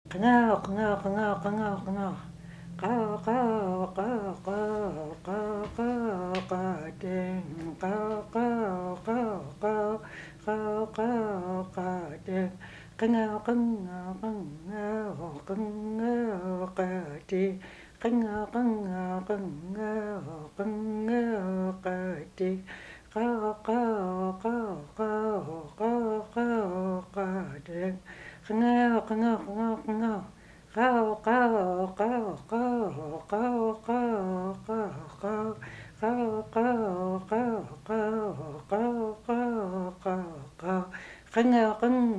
Kangao, kangao, kangao, kangao, kangao. Kao, kao, kao, kao, kao, kao, kao, ding. Kao, kao, kao, kao, kao, kao, kao, ding. Kangao, kangao, kangao, kangao, kao, ding. Kangao, kangao, kangao, kangao, kao, ding. Kao, kao, kao, kao, kao, kao, kao, ding. Kangao, kangao, kangao, kangao. Kau kau kau kau kau kau kau kau kau kau kau kau kau kau kau kau kangau